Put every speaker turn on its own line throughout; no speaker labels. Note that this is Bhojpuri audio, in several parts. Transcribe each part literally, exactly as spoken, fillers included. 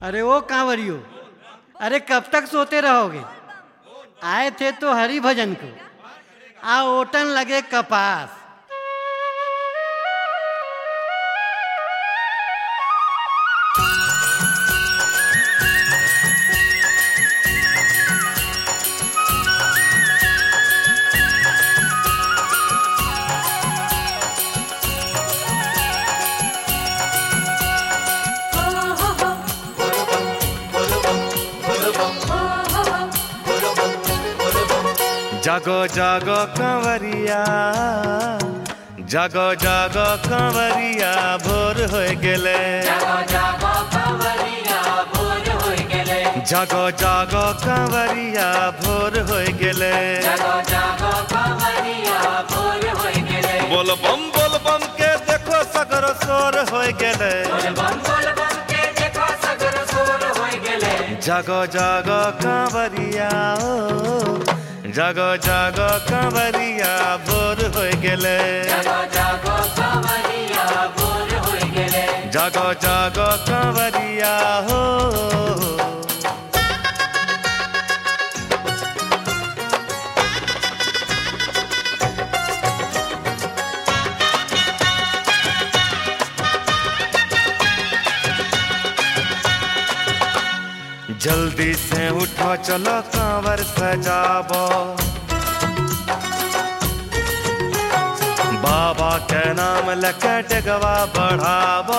अरे ओ कांवरियो, अरे कब तक सोते रहोगे? आए थे तो हरि भजन को, आ ओटन लगे कपास।
जागो जागो कंवरिया, जागो जागो कंवरिया, भोर हो गेले।
जागो जागो कंवरिया, भोर हो गेले।
जागो जागो कंवरिया, भोर हो गेले।
जागो जागो कंवरिया, भोर हो गेले।
बोल बम बोल बम के देखो सगर सोर हो गेले।
बोल बम बोल बम के देखो सगर सोर हो गेले।
जागो जागो कंवरिया, जागो जागो कंवरिया, भोर हो गेले।
जागो जागो कंवरिया, भोर हो गेले।
जागो जागो कंवरिया हो। जल्दी से उठो चलो कांवर सजाबो, बाबा के नाम लेके डगवा बढ़ाबो।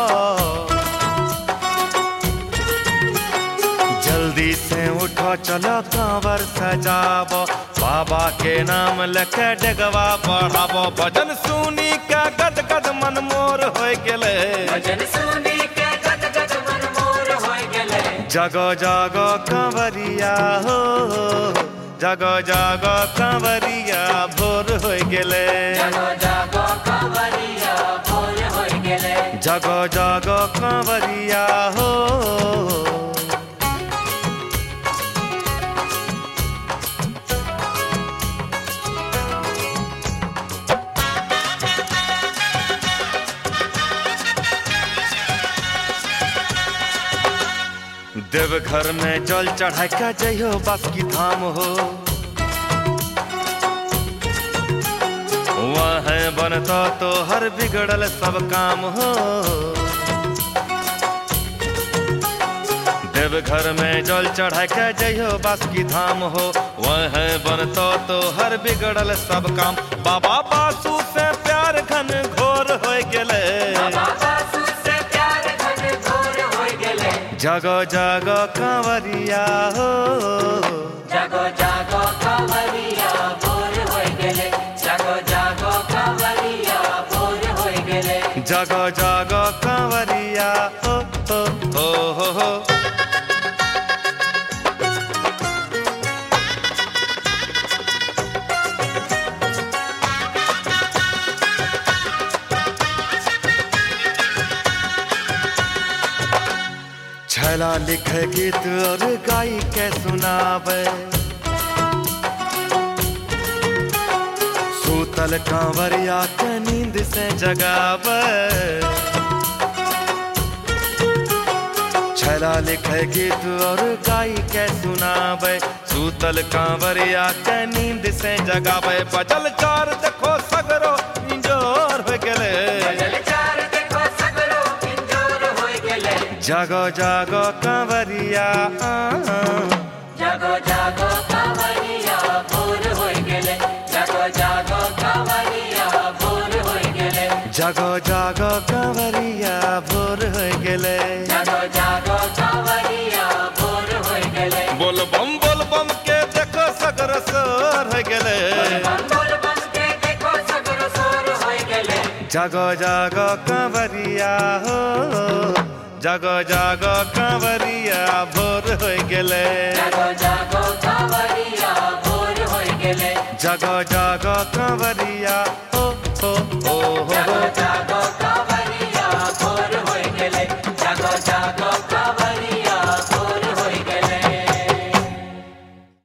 जल्दी से उठो चलो कांवर सजाबो, बाबा के नाम लेके डगवा बढ़ाबो। भजन सुनी के गद गद मन मोर हो गेले।
भजन सुनी के गद गद मन मोर हो गेले।
जागो जागो कंवरिया हो, जागो जागो कंवरिया, भोर हो गेले।
जागो जागो कंवरिया, भोर हो गेले।
जागो जागो कंवरिया हो। देवघर में जल चढ़ा के जइयो बासुकी धाम हो, वहाँ बनता तो हर बिगड़ल सब काम हो। देवघर में जल चढ़ा के जइयो बासुकी धाम हो, वहाँ बनता तो हर बिगड़ल सब काम। बाबा बासु से प्यार घन घोर हो गेले। जागो जागो कंवरिया हो,
जागो जागो कंवरिया, भोर हो गेले। जागो जागो कंवरिया, भोर हो गेले।
जागो जागो कंवरिया हो हो हो हो हो। छैला लिखे गीत और गाई के सुनावे, सूतल कांवरिया के नींद से जगावे। छैला लिखे गीत और गाई के सुनावे, सूतल कांवरिया के नींद से जगावे। बजल चार देखो सगरो इंजोर हो गेले। जागो जागो कंवरिया,
जागो जागो कंवरिया, भोर हो गेले। जागो जागो कंवरिया, भोर हो गेले।
जागो जागो कंवरिया, भोर हो गेले।
जागो जागो कंवरिया, भोर हो गेले।
बोल बम बोल बम के देखो सगर सोर हो गेले।
बम बोल बम के देखो सगर सोर हो गेले।
जागो जागो कंवरिया हो, जागो जागो कंवरिया, भोर हो गेले।
जागो जागो कंवरिया, भोर हो गेले।
जागो जागो कंवरिया हो हो हो हो।
जागो जागो कंवरिया, भोर